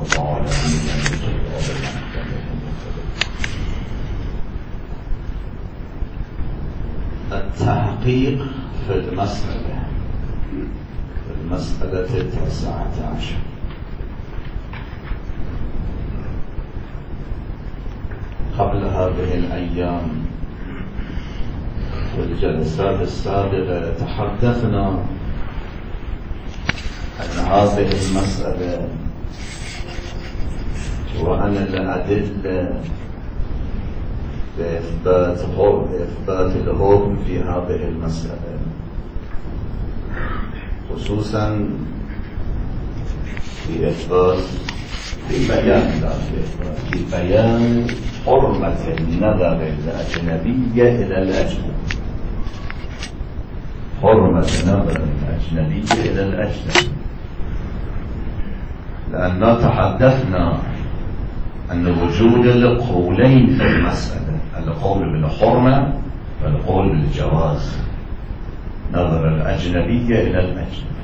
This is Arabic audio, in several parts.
الله على التحقيق في المسألة 19. قبل هذه الأيام في الجلسات السابقة تحدثنا عن هذه المسألة وعن الأدلة بإثبات الحكم في هذه المسألة، خصوصا في بيان حرمة النظر الأجنبية إلى الأجنبي، حرمة النظر الأجنبية إلى الأجنبي، لأننا تحدثنا أن وجود القولين في المسألة، القول بالحرمة والقول بالجواز، نظر الأجنبية إلى الأجنبي.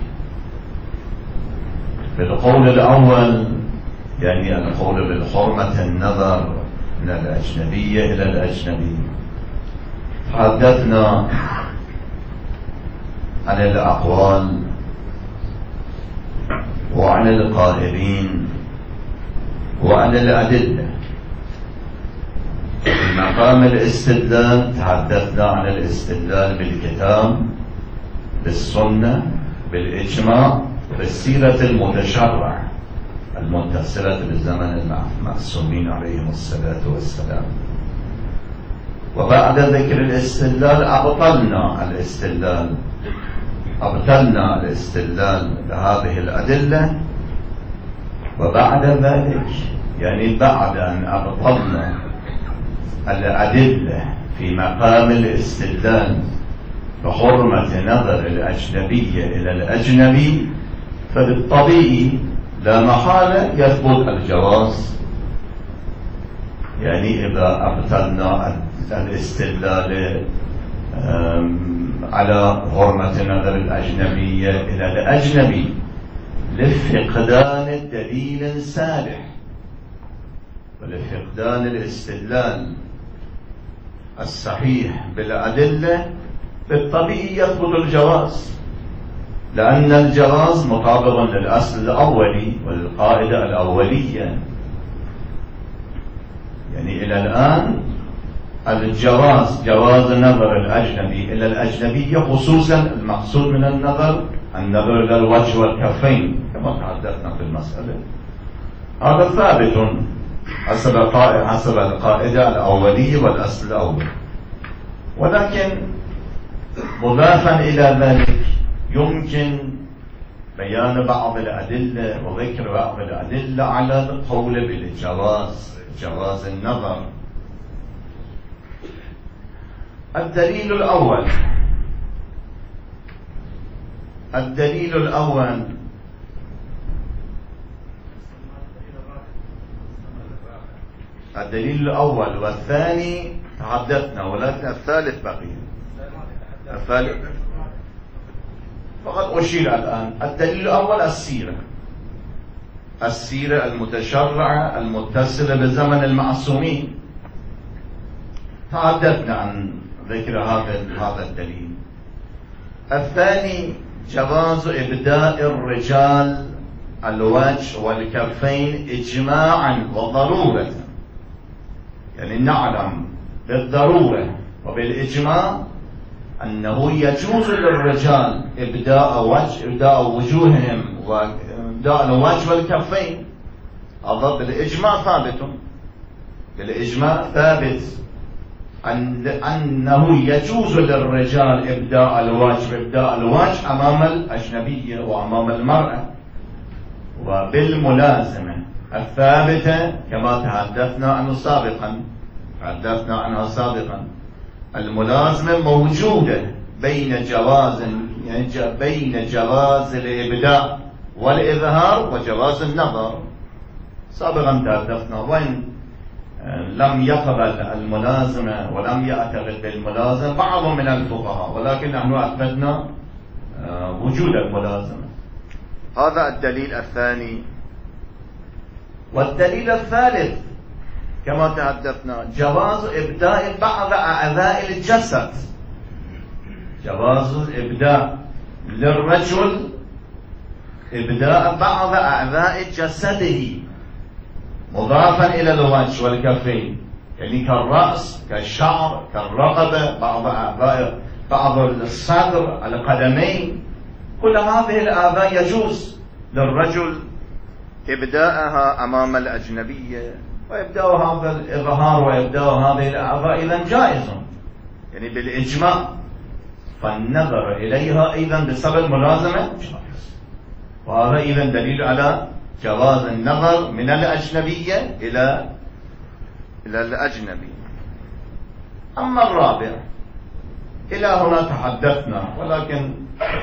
بالقول الأول يعني القول بالحرمة النظر من الأجنبية إلى الأجنبي، تحدثنا عن الأقوال وعن القائلين وعن الأدلة. في مقام الاستدلال تحدثنا عن الاستدلال بالكتاب، بالسنة، بالإجماع، بالسيرة المتشرع المتصلة بالزمن المعصومين عليهم الصلاة والسلام. وبعد ذكر الاستدلال أبطلنا الاستدلال بهذه الأدلة. وبعد ذلك يعني بعد أن أبطلنا الأدلة في مقام الاستدلال بحرمة نظر الأجنبية إلى الأجنبي، فبالطبيعي لا محالة يثبت الجواز. يعني إذا أبطلنا الاستدلال على حرمة نظر الأجنبية إلى الأجنبي لفقدان دليل صالح ولفقدان الاستدلال الصحيح بالأدلة، بالطبيعي يثبت الجواز، لأن الجواز مطابق للأصل الأولي والقاعدة الأولية. يعني إلى الآن الجواز جواز نظر الأجنبي إلى الأجنبية، خصوصا المقصود من النظر إلى الوجه والكفين كما تحدثنا في المسألة، هذا ثابت حسب القاعدة الأولية والأصل الأول. ولكن مضافا إلى ذلك يمكن بيان بعض الأدلة وذكر بعض الأدلة على القول بالجواز، جواز النظر. الدليل الأول والثاني تحدثنا، ولكن الثالث بقي. الثالث فقط أشير الآن. الدليل الأول السيرة المتشرعة المتصلة بزمن المعصومين، تحدثنا عن ذكر هذا الدليل. الثاني جواز إبداء الرجال الوجه والكفين إجماعا وضرورة، يعني نعلم بالضرورة وبالإجماع أنه يجوز للرجال إبداء وجوههم وإبداء الوجه والكفين. هذا بالإجماع ثابت أنه يجوز للرجال إبداء الوجه أمام الأجنبية وأمام المرأة. وبالملازمة الثابتة كما تحدثنا عنها سابقا، الملازمة موجودة بين جواز الإبداء والإظهار وجواز النظر. سابقا تحدثنا وين لم يقبل الملازمة ولم يعتقد بالملازمة بعض من الفقهاء، ولكن نحن أثبتنا وجود الملازمة. هذا الدليل الثاني. والدليل الثالث كما تحدثنا جواز إبداء بعض أعضاء الجسد، جواز الإبداء للرجل إبداء بعض أعضاء جسده مضافا إلى الوجه والكفين، يعني كالرأس كالشعر كالرقبة بعض أعضاء بعض الصدر القدمين، كل هذه الأعضاء يجوز للرجل إبداءها أمام الأجنبية، وإبداء هذا الإظهار وإبداء هذه الأعضاء إذن جائز يعني بالإجماع، فالنظر إليها أيضا بسبب ملازمة جائز، وهذا إذن دليل على جواز النظر من الأجنبية إلى الأجنبي. أما الرابع إلى هنا تحدثنا، ولكن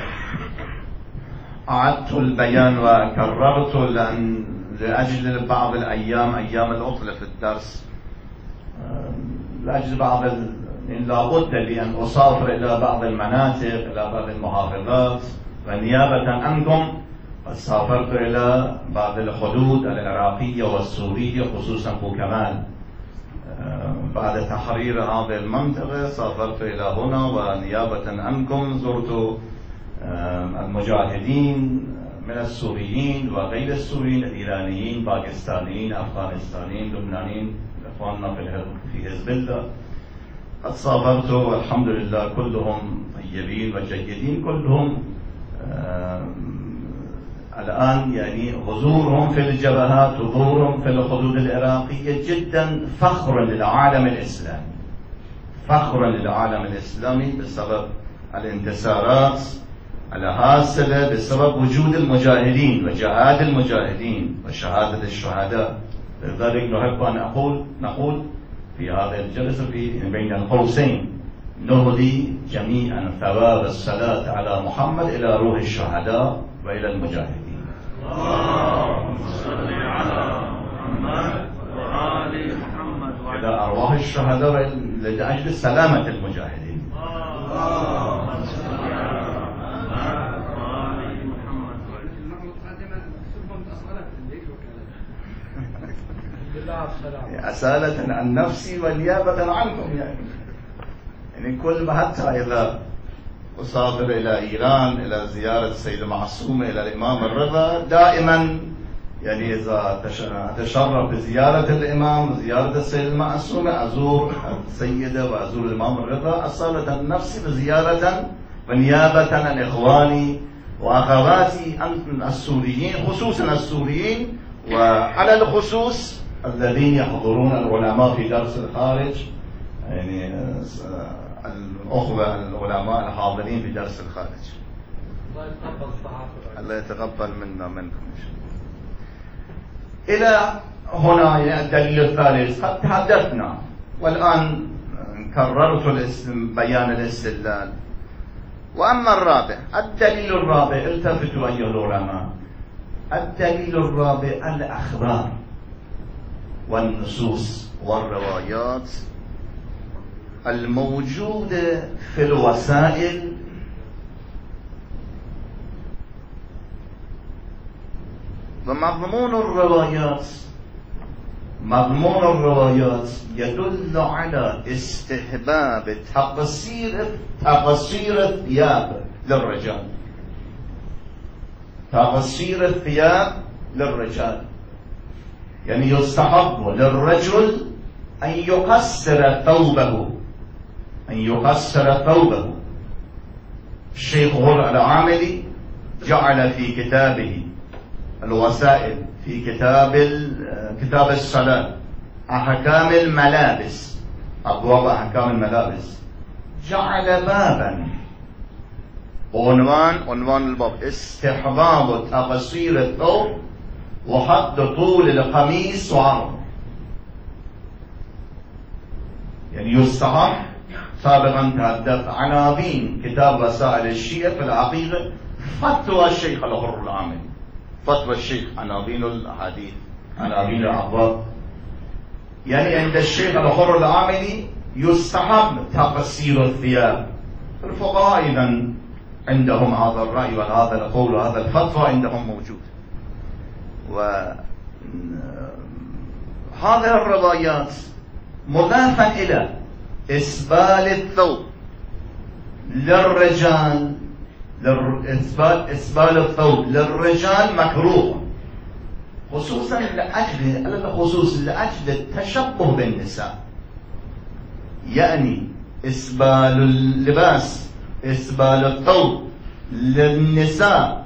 أعدت البيان وكررت لأجل بعض الأيام أيام العطلة في الدرس، لأجل بعض لابد لي أن أسافر إلى بعض المناطق إلى بعض المحافظات، ونيابة عنكم سافرت إلى بعض الحدود العراقية والسورية خصوصا بوكمال. بعد تحرير هذه المنطقة سافرت إلى هنا، ونيابة عنكم زرت المجاهدين من السوريين وغير السوريين، الإيرانيين، باكستانيين، أفغانستانيين، لبنانيين، إخواننا في حزب الله. قد سافرت والحمد لله كلهم طيبين وجيدين، كلهم الآن يعني حضورهم في الجبهات، حضورهم في الحدود العراقية جدا فخر للعالم الإسلامي، فخر للعالم الإسلامي بسبب الانتصارات الحاصلة، بسبب وجود المجاهدين وجهاد المجاهدين وشهادة الشهداء. لذلك نحب أن نقول في هذه الجلسة بين القوسين نهدي جميعا ثواب الصلاة على محمد إلى روح الشهداء وإلى المجاهدين. اللهم صل على محمد وآل محمد وإلى أرواح الشهداء لأجل سلامة المجاهدين. اللهم صل على محمد وآل محمد. أسالة عن نفسي ونيابة عنكم، يعني كل حتى إذا أسافر إلى إيران إلى زيارة السيدة معصومة إلى الإمام الرضا، دائما يعني إذا أتشرف بزيارة الإمام وزيارة السيدة المعصومة أزور السيدة وأزور الإمام الرضا، أصالة نفسي بزيارة ونيابة عن إخواني وأخواتي السوريين، خصوصا السوريين، وعلى الخصوص الذين يحضرون العلماء في درس الخارج، يعني الأخوة العلماء الحاضرين في درس الخارج. الله يتقبل منا منكم إن شاء الله. إلى هنا الدليل الثالث قد تحدثنا، والآن كررت بيان الاستدلال. وأما الرابع، الدليل الرابع، التفتوا أيها العلماء، الدليل الرابع الأخبار والنصوص والروايات الموجودة في الوسائل ومضمون الروايات يدل على استحباب تقصير الثياب للرجال، تقصير الثياب للرجال، يعني يستحب للرجل أن يقصر ثوبه. الشيخ غر العاملي جعل في كتابه الوسائل في كتاب الصلاة أحكام الملابس، أبواب أحكام الملابس، جعل بابا عنوان الباب استحباب تقصير الثوب وحد طول القميص وعرضه. يعني يستحب، سابقا تحدث عناوين كتاب وسائل الشيعة في العقيدة، فتوى الشيخ الغر العاملي، فتوى الشيخ، عناوين الأحاديث، عناوين الأبواب. يعني عند الشيخ الغر العاملي يستحب تقصير الثياب. الفقهاء إذن عندهم هذا الرأي وهذا القول وهذا الفتوى عندهم موجود. هذه الروايات مضافا إلى إسبال الثوب للرجال، إسبال الثوب للرجال مكروه، خصوصا لأجل التشبه بالنساء. يعني إسبال اللباس، إسبال الثوب للنساء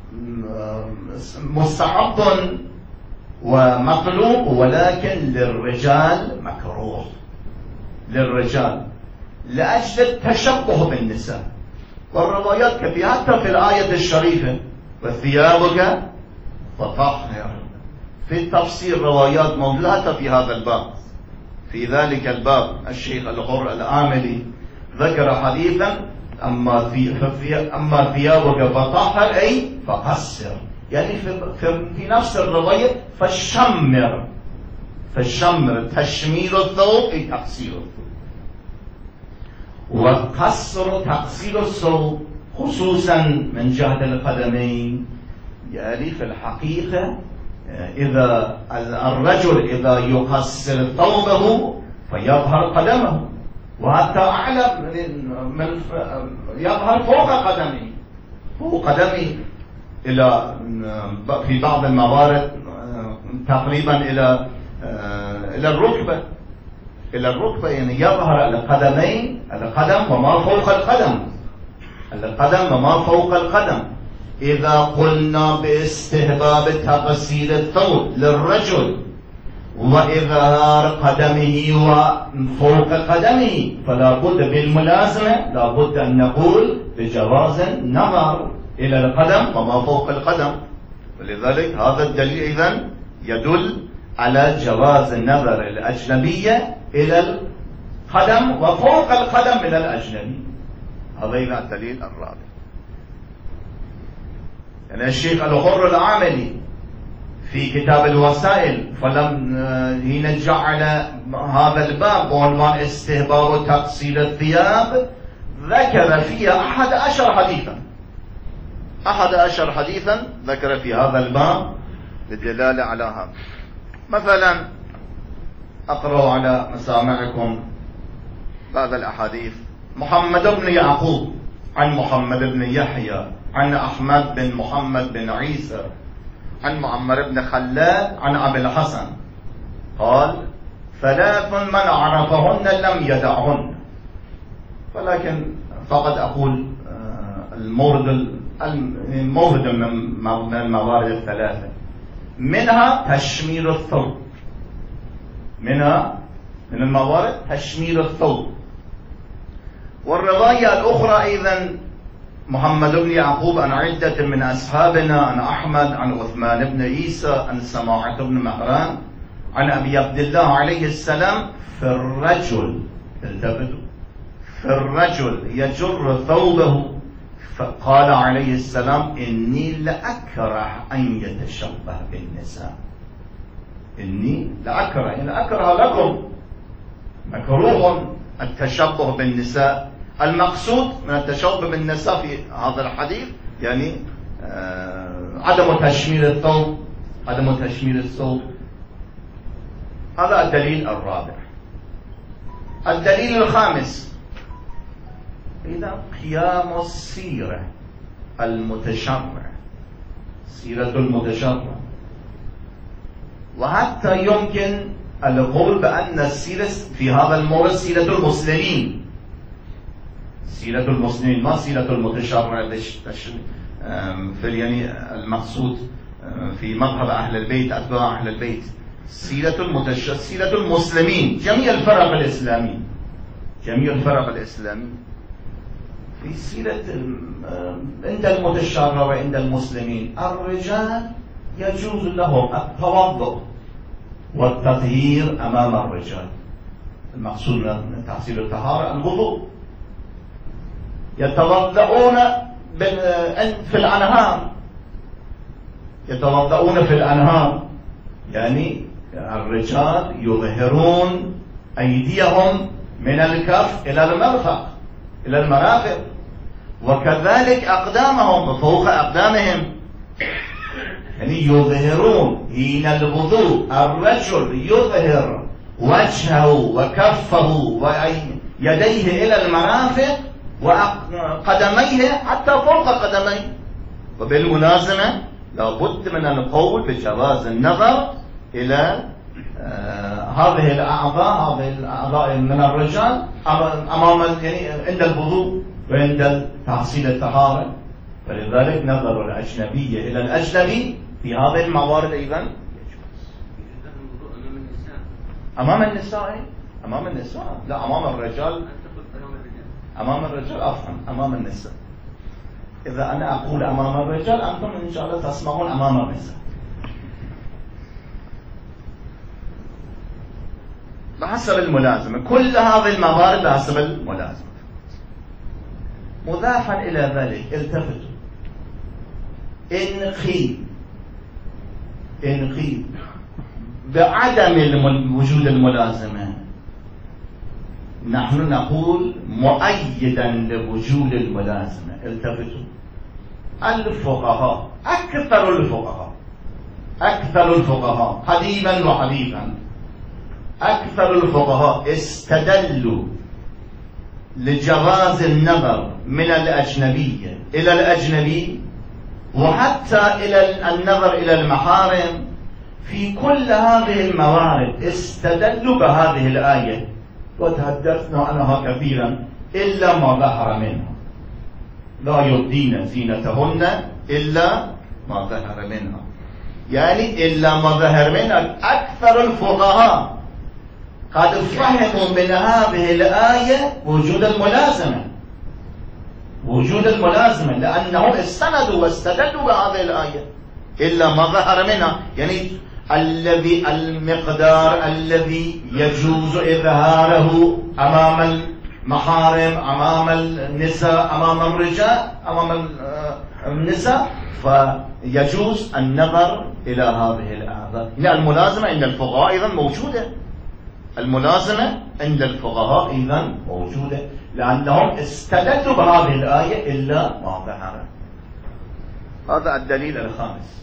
مستحب ومطلوب، ولكن للرجال مكروه، للرجال لأجل التشبه بالنساء. والروايات كثيرة حتى في الآية الشريفة وثيابك فطهر، في التفسير روايات موجودة في هذا الباب. في ذلك الباب الشيخ الحر العاملي ذكر حديثا أما ثيابك فطهر أي فقصر، يعني في نفس الرواية فشمر تشمير الثوب أي تقصير الثوب، وقصر تقصير الثوب خصوصا من جهة القدمين. يعني في الحقيقة إذا الرجل إذا يقصر ثوبه فيظهر قدمه، وحتى أعلى من يظهر فوق قدمه إلى في بعض الموارد تقريبا إلى الركبة، يعني يظهر القدمين، القدم وما فوق القدم، إذا قلنا باستهباب تقصير الثوب للرجل وإظهار قدمه وفوق قدمه، فلا بد بالملازمة، لا بد أن نقول بجواز النظر إلى القدم وما فوق القدم. ولذلك هذا الدليل إذن يدل على جواز النظر الأجنبية إلى القدم وفوق القدم من الأجنبي. هذا الدليل الرابع. يعني الشيخ الحر العاملي في كتاب الوسائل حين جعل هذا الباب بعنوان استهباب تقصير الثياب ذكر فيها 11 حديثا ذكر في هذا الباب للدلالة على هذا. مثلا أقرأ على مسامعكم بعض الأحاديث. محمد بن يعقوب عن محمد بن يحيى عن أحمد بن محمد بن عيسى عن معمر بن خلاد عن أبي الحسن قال: 3 من عرفهن لم يدعهن. ولكن فقد أقول المورد من الموارد الثلاثة، منها تشمير الثوب، من الموارد تشمير الثوب. والرواية الأخرى أيضا محمد بن يعقوب عن عدة من أصحابنا عن أحمد عن عثمان بن عيسى عن سماعة بن مهران عن أبي عبد الله عليه السلام في الرجل، التفتوا، في الرجل يجر ثوبه، فقال عليه السلام: إني لأكره أن يتشبه بالنساء. إني لأكره، يعني أكره لكم، مكروه التشبه بالنساء. المقصود من التشبه بالنساء في هذا الحديث يعني عدم تشمير الثوب. هذا الدليل الرابع. الدليل الخامس: إذا قيام السيرة المتشرع، سيرة المتشرع، وحتى يمكن القول بأن السيرة في هذا المورد سيرة المسلمين، ما سيرة المتشرع في يعني المقصود في مذهب أهل البيت، أتباع أهل البيت، سيرة المسلمين، جميع الفرق الإسلامية في سيرة عند المتشرع وعند المسلمين. الرجال يجوز لهم التوضؤ والتطهير أمام الرجال، المقصود من تحصيل الطهارة الوضوء. يتوضؤون في الأنهار، يعني الرجال يظهرون أيديهم من الكف إلى المرافق، وكذلك أقدامهم فوق أقدامهم. يعني يظهرون حين الوضوء الرجل يظهر وجهه وكفه ويديه إلى المرافق وقدميه حتى فوق قدميه. وبالملازمة لابد من القول بجواز النظر إلى هذه الأعضاء من الرجال أمام يعني عند الوضوء وعند تحصيل الطهارة. فلذلك نظر الأجنبية إلى الأجنبي في هذه الموارد أيضا أمام النساء. أمام النساء لا أمام الرجال. أمام الرجال أفهم أمام النساء. إذا أنا أقول أمام الرجال أنتم إن شاء الله تسمعون أمام النساء. بحسب الملازمة كل هذه الموارد بحسب الملازمة. مضافا إلى ذلك التفتوا إن قيل بعدم وجود الملازمة نحن نقول مؤيدا لوجود الملازمة. التفتوا الفقهاء أكثر الفقهاء قديما وحديثا أكثر الفقهاء استدلوا لجواز النظر من الأجنبية إلى الأجنبي وحتى إلى النظر إلى المحارم في كل هذه الموارد استدلوا بهذه الآية وتحدثنا عنها كثيرا إلا ما ظهر منها لا يبدين زينتهن إلا ما ظهر منها يعني إلا ما ظهر منها. أكثر الفقهاء قد فهموا من هذه الآية وجود الملازمة لأنهم استندوا واستدلوا بهذه الآية إلا ما ظهر منها يعني المقدار الذي يجوز إظهاره أمام المحارم أمام النساء أمام الرجال أمام النساء فيجوز النظر إلى هذه الأعضاء. الملازمة عند الفقهاء أيضا موجودة. الملازمة عند الفقهاء أيضا موجودة لأنهم استدلوا بهذه الآية إلا ما ظهر. هذا الدليل الخامس.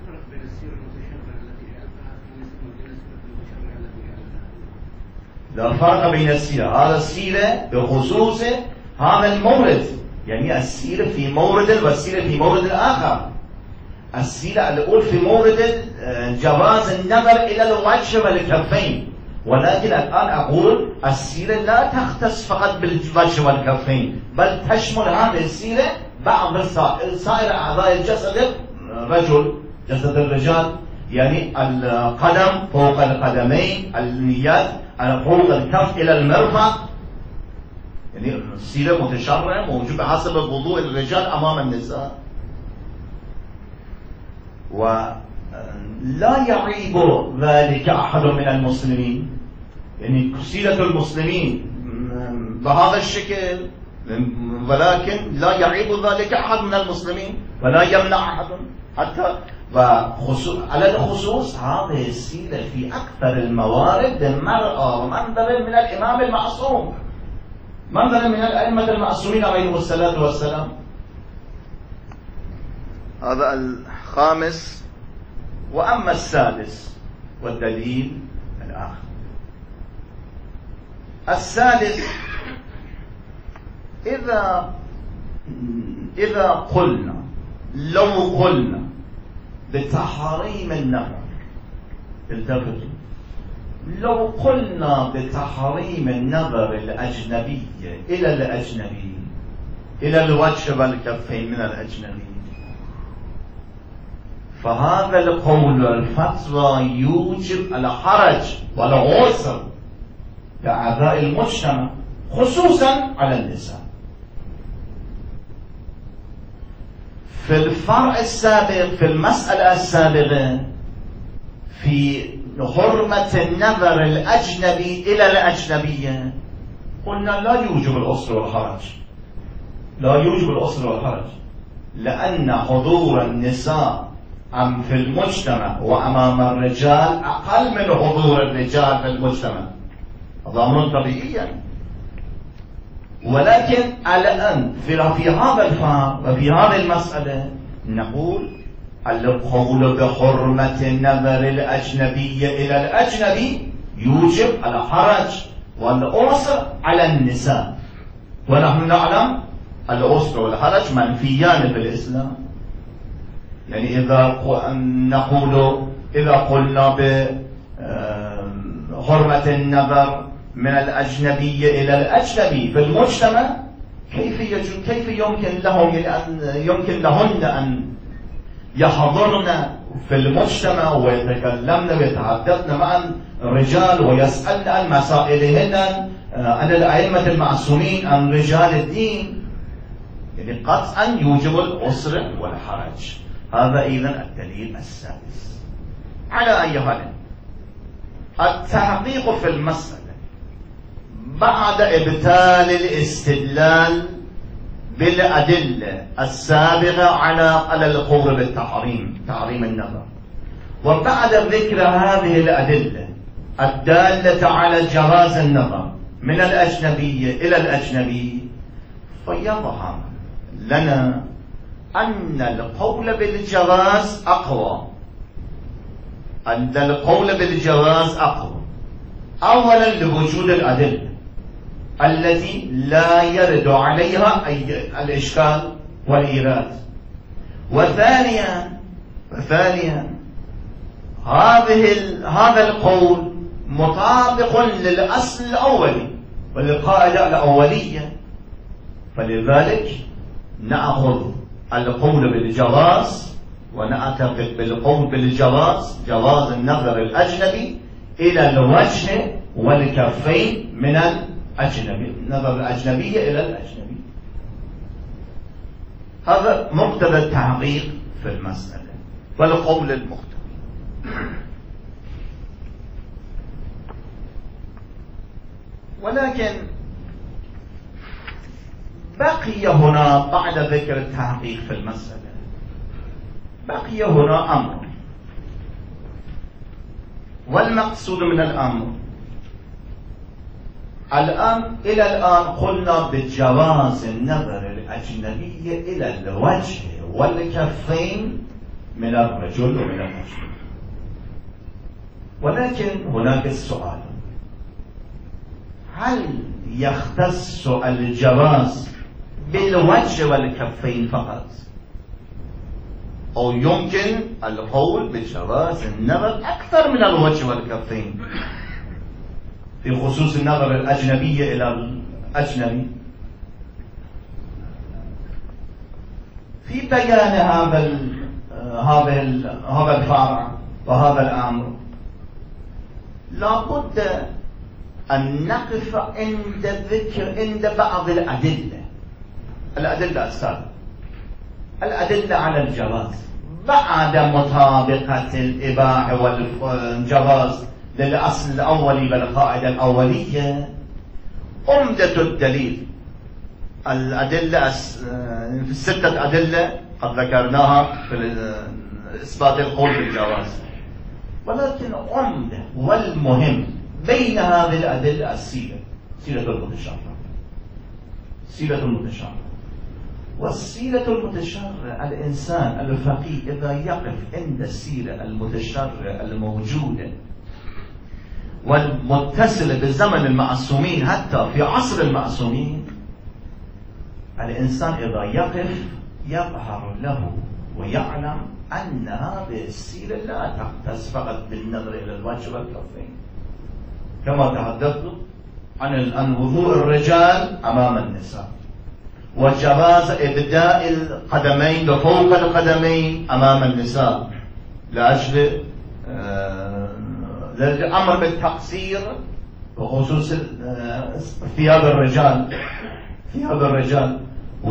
لا فرق بين السيرة هذا السيرة بخصوص هذا المورد يعني السيرة في مورد والسيرة في مورد الآخر. السيرة الأول في مورد جواز النظر إلى الوجه والكفين ولكن الآن أقول السيرة لا تختص فقط بالوجه والكفين بل تشمل هذه السيرة بعض سائر أعضاء الجسد الرجل جسد الرجال يعني القدم فوق القدمين اليد فوق الكف إلى المرفق يعني السيرة متشرعة موجودة حسب وضوء الرجال أمام النساء. ولا يعيب ذلك أحد من المسلمين يعني سيرة المسلمين بهذا الشكل ولكن لا يعيب ذلك أحد من المسلمين ولا يمنع أحد حتى على الخصوص هذه السيرة في أكثر الموارد المرأة ومنظر من الإمام المعصوم منظر من الأئمة المعصومين عليهم الصلاة والسلام. هذا الخامس. وأما السادس والدليل الآخر السادس إذا قلنا لو قلنا بتحريم النظر التفتوا لو قلنا بتحريم النظر الأجنبية إلى الأجنبي إلى الوجه والكفين من الأجنبي فهذا القول والفتوى يوجب الحرج والعسر لأعضاء المجتمع خصوصا على النساء. في الفرع السابق في المسألة السابقة في حرمة النظر الأجنبي إلى الأجنبية قلنا لا يوجب الأسر والحرج لأن حضور النساء في المجتمع وأمام الرجال أقل من حضور الرجال في المجتمع هذا أمر طبيعي. ولكن الآن في هذا الفهم وفي هذه المسألة نقول القول بحرمة النظر الأجنبي إلى الأجنبي يوجب الحرج والأسر على النساء، ونحن نعلم الأسر والحرج منفيان بالإسلام. يعني إذا قلنا بحرمة النظر من الأجنبي إلى الأجنبي في المجتمع، كيف يمكن لهن أن يحضرن في المجتمع ويتكلمن ويتحدثن مع الرجال ويسألن عن مسائلهن عن الأئمة المعصومين عن رجال الدين؟ يعني قطعا يوجب العسر والحرج. هذا إذن الدليل السادس. على أي حال، التحقيق في المسألة بعد إبطال الاستدلال بالأدلة السابقة على القول بالتحريم، تحريم النظر، وبعد ذكر هذه الأدلة الدالة على جواز النظر من الأجنبي إلى الأجنبي، فيظهر لنا أن القول بالجواز أقوى. أن القول بالجواز أقوى، أولا لوجود الأدلة التي لا يرد عليها أي الإشكال والإيراد، وثانيا هذا القول مطابق للأصل الأولي وللقاعدة الأولية، فلذلك نأخذ القول بالجواز ونعتقد بالقول بالجواز جواز النظر الأجنبي إلى الوجه والكفين من الأجنبي، نظر الأجنبية إلى الأجنبي. هذا مقتضى التحقيق في المسألة والقول المختار. ولكن بقي هنا بعد ذكر التحقيق في المسألة بقي هنا أمر، والمقصود من الأمر إلى الآن قلنا بجواز النظر الأجنبي إلى الوجه والكفين من الرجل ومن الرجل، ولكن هناك السؤال: هل يختص الجواز بالوجه والكفين فقط، أو يمكن القول بجواز النظر أكثر من الوجه والكفين في خصوص النظر الأجنبي إلى الأجنبي؟ في بيان هذا الفرع وهذا الأمر لابد أن نقف عند بعض الأدلة السابقة، الأدلة على الجواز بعد مطابقة الإباحة والجواز للأصل الأولي والقاعدة الأولية. عمدة الدليل الأدلة الستة أدلة قد ذكرناها في إثبات القول بالجواز، ولكن عمدة والمهم بين هذه الأدلة سيرة المتشرع. والسيرة المتشرع، الإنسان الفقيه إذا يقف عند السيرة المتشرع الموجودة والمتصلة بزمن المعصومين حتى في عصر المعصومين، الإنسان إذا يقف يظهر له ويعلم أن هذه السيرة لا تختص فقط بالنظر إلى الوجه والكفين، كما تحدثت عن وضوء الرجال أمام النساء، وجواز إبداء القدمين بفوق القدمين أمام النساء لأجل الأمر بالتقصير بخصوص ثياب الرجال،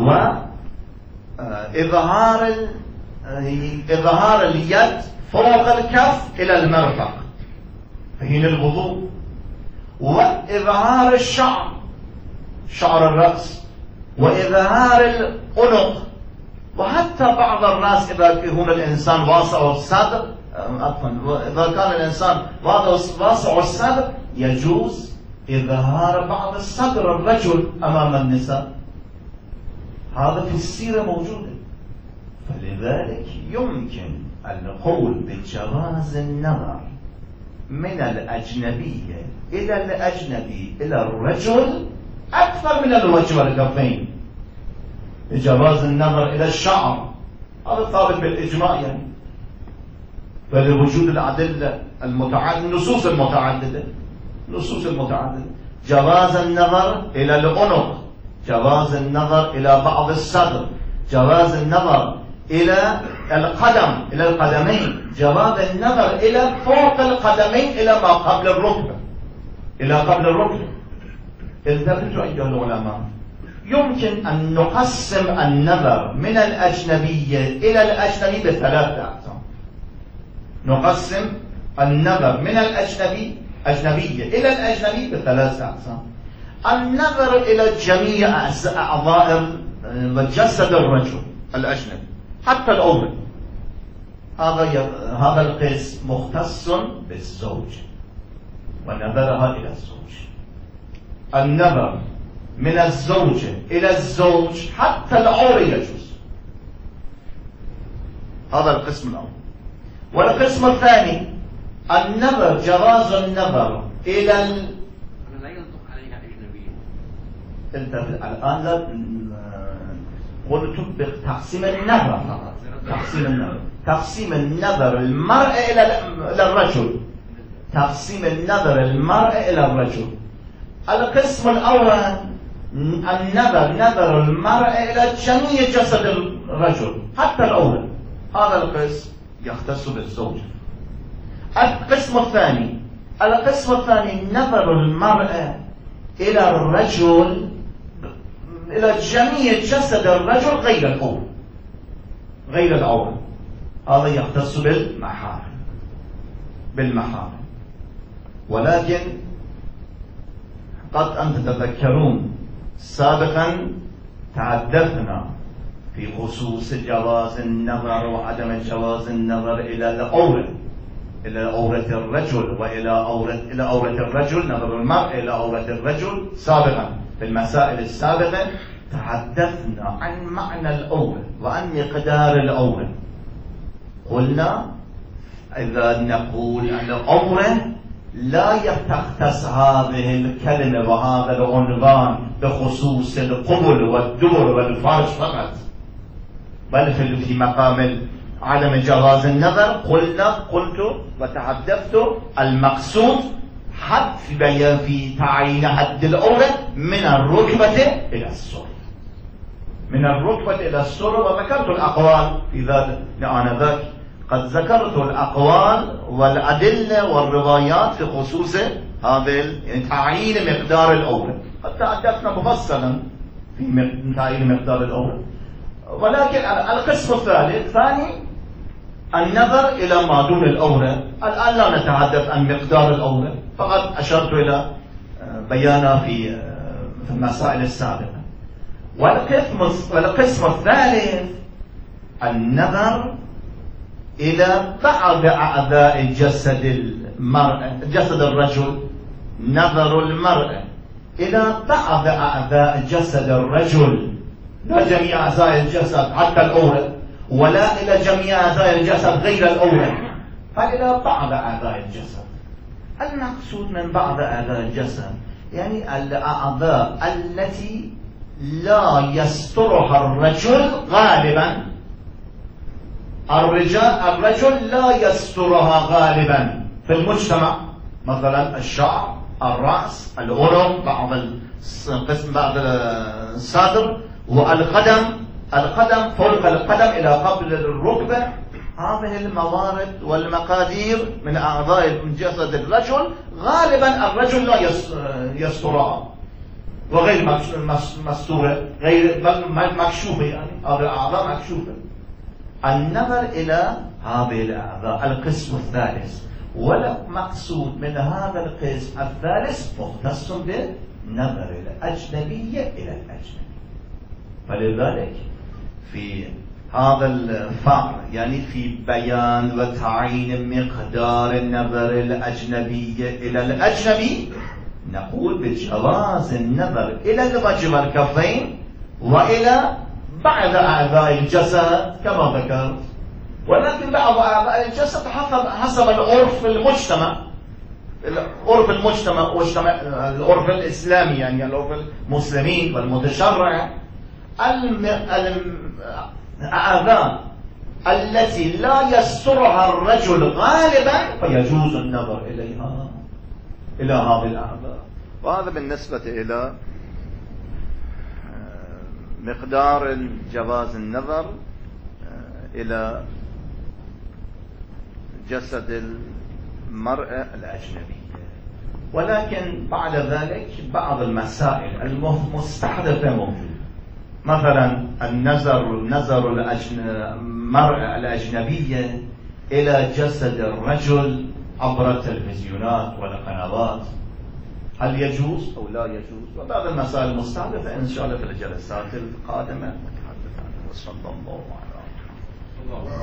وإظهار اليد فوق الكف إلى المرفق حين الوضوء، وإظهار شعر الرأس، وإظهار العنق، وحتى بعض الناس إذا كان الإنسان واسع الصدر، إذا كان الإنسان واسع الصدر يجوز إظهار بعض الصدر الرجل أمام النساء. هذا في السيرة موجودة، فلذلك يمكن القول بجواز النظر من الأجنبية إلى الأجنبي إلى الرجل أكثر من الوجه والكفين. جواز النظر إلى الشعر هذا ثابت بالإجماع يعني، فلوجود الأدلة المتعددة النصوص المتعددة جواز النظر إلى العنق، جواز النظر إلى بعض الصدر، جواز النظر إلى القدم إلى القدمين، جواز النظر إلى فوق القدمين إلى ما قبل الركبة انتبهوا أيها العلماء، يمكن أن نقسم النظر من الأجنبية إلى الأجنبي بثلاثة أقسام. نقسم النظر من الأجنبية إلى الأجنبي بثلاثة أقسام. النظر إلى جميع أعضاء وجسد الرجل الأجنبي حتى الأول، هذا القسم مختص بالزوج ونظرها إلى الزوج. النظر من الزوجة إلى الزوج حتى العورة يجوز، هذا القسم الأول. والقسم الثاني جواز النظر إلى لا ينطق عليها أجنبية. الآن قلت بتقسيم النظر، تقسيم النظر المرأة إلى الرجل، تقسيم النظر المرأة إلى الرجل. القسم الأول نظر المرأة إلى جميع جسد الرجل حتى الأول، هذا القسم يختص بالزوجة. القسم الثاني نظر المرأة إلى الرجل إلى جميع جسد الرجل غير العورة، هذا يختص بالمحارم. ولكن قد أنت تذكرون سابقا تحدثنا في خصوص جواز النظر وعدم جواز النظر إلى عورة الرجل وإلى عورة الرجل، نظر المرء إلى عورة الرجل. سابقا في المسائل السابقة تحدثنا عن معنى العورة وعن مقدار العورة. قلنا إذا نقول العورة لا تختص هذه الكلمة وهذا العنوان بخصوص القبل والدبر والفرج فقط، بل في مقام عدم جواز النظر قلت وتحدثت المقصود حد في تعيين حد العورة من الركبة إلى السرة، وذكرت الأقوال في ذلك آنذاك. قد ذكرت الأقوال والأدلة والروايات في خصوص هذا تعيين مقدار العورة، قد تحدثنا مفصلا في تعيين مقدار العورة. ولكن القسم الثاني النظر إلى ما دون العورة. الآن لا نتحدث عن مقدار العورة، فقط أشرت إلى بيانها في المسائل السابقة. والقسم الثالث النظر إلى بعض أعضاء جسد الرجل، نظر المرأة إلى بعض أعضاء جسد الرجل، لا جميع أعضاء الجسد حتى العورة، ولا إلى جميع أعضاء الجسد غير العورة، فإلى بعض أعضاء الجسد. المقصود من بعض أعضاء الجسد يعني الأعضاء التي لا يسترها الرجل غالبا. الرجل لا يسترها غالبا في المجتمع، مثلا الشعر، الرأس، العنق، بعض الصدر، والقدم فوق القدم إلى قبل الركبة. هذه الموارد والمقادير من أعضاء جسد الرجل غالبا الرجل لا يسترها، وغير مستورة، بل مكشوفة، يعني هذه الأعضاء مكشوفة. النظر إلى هذه الأعضاء القسم الثالث، والمقصود من هذا القسم الثالث مختص بالنظر الأجنبية إلى الأجنبي. فلذلك في هذا الفعل يعني في بيان وتعيين مقدار النظر الأجنبية إلى الأجنبي نقول بجواز النظر إلى الوجه والكفين وإلى بعض أعضاء الجسد كما ذكرت، ولكن بعض أعضاء الجسد حسب العرف المجتمع، العرف الإسلامي، يعني العرف المسلمين والمتشرع. الأعضاء التي لا يسترها الرجل غالبا فيجوز النظر إليها، إلى هذه الأعضاء. وهذا بالنسبة إلى مقدار جواز النظر إلى جسد المرأة الأجنبية. ولكن بعد ذلك بعض المسائل المستحدثة موجودة، مثلا نظر المرأة الأجنبية إلى جسد الرجل عبر التلفزيونات والقنوات، هل يجوز أو لا يجوز؟ وبعض المسائل المستحدثة إن شاء الله في الجلسات القادمة نتحدث عنها. وصلى الله عليه وسلم.